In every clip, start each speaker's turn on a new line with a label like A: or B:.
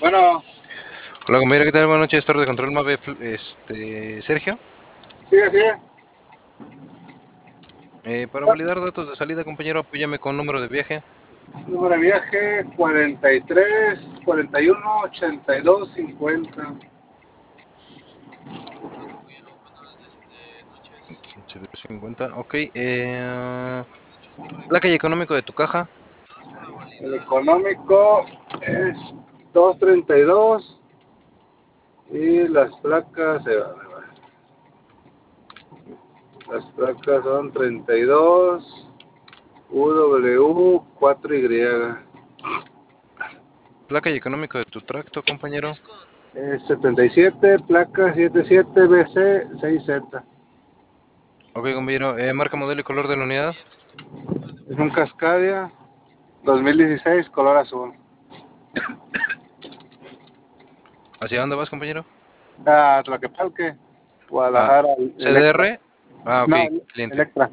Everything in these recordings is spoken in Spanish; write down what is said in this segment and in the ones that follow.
A: Bueno,
B: Hola compañero, ¿qué tal? Buenas noches, torre de control MAVE, Sergio.
A: sigue, sigue.
B: Para validar datos de salida, compañero, apóyame con número de viaje.
A: Número de viaje 43, 41, 82, 50.
B: 50, ok. Placa y económico de tu caja.
A: El económico es 232 y las placas, las placas son 32 UW4Y.
B: Placa y económico de tu tracto, compañero.
A: 77, placa 77BC6Z.
B: Ok, compañero, marca, modelo y color de la unidad.
A: Es un Cascadia 2016, color azul.
B: ¿Hacia dónde vas, compañero?
A: Ah, Tlaquepalque,
B: Ah,
A: Guadalajara, Electra.
B: CDR. Ah, ok,
A: No,
B: cliente.
A: Electra.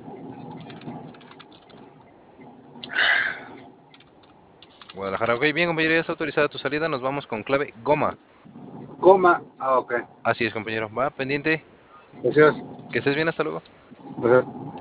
B: Guadalajara, ok, bien, compañero, ya está autorizada tu salida. Nos vamos con clave goma.
A: Coma. Ah, ok.
B: Así es, compañero. Va, pendiente.
A: Gracias.
B: Que estés bien, hasta luego.
A: Gracias.